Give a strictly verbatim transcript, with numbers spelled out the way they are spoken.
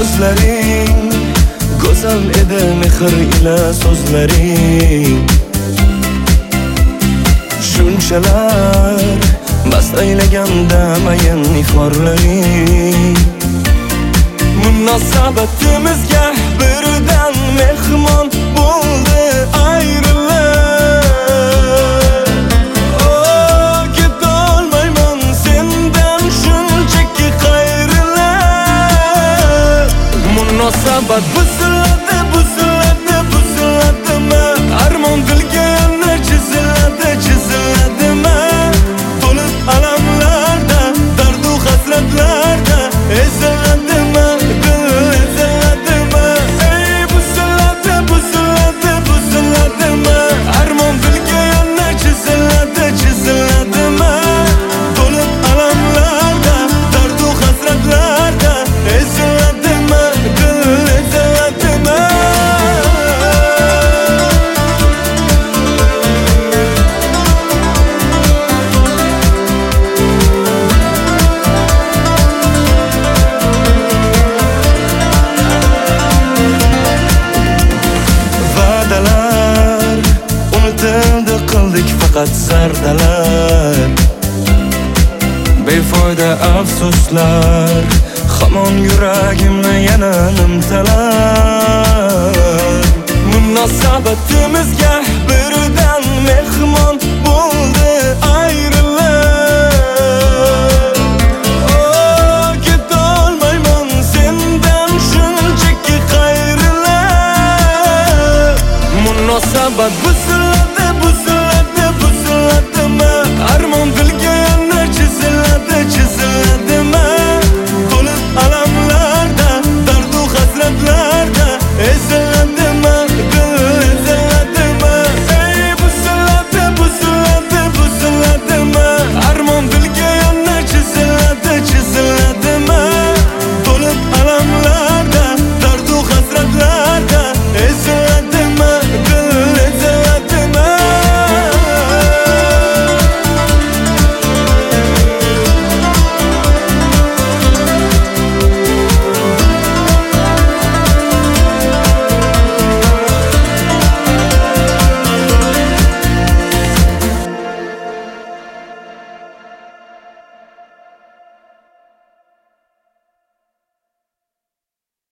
Ko'zlaring go'zal edi, mehr ila so'zlaring. Shunchalar mast aylaganda mayin iforlaring. Munosabatimizga birdan mehmon bo'ldi ayrilib. Oh, ketolmayman sendan shunchaki qayrilib. Munosabat buziladi, buziladi, buziladimi? Armon dilga yana chiziladi, chiziladimi? To'lib alamlarda, dardu hasratlarda eziladimi? Dil eziladimi? Ey, buziladi, buziladi, buziladimi? Armon dilga yana chiziladi, chiziladimi? To'lib alamlarda, dardu hasratlarda eziladimi? Dil eziladimi? Va'dalar unutildi, qildik faqat zardalar. Befoyda afsuslar hamon yuragimni yana nimtalar. Munosabatimizga birdan mehmon bo'ldi ayrilib. Oh, ketolmayman sendan shunchaki qayrilib. Munosabat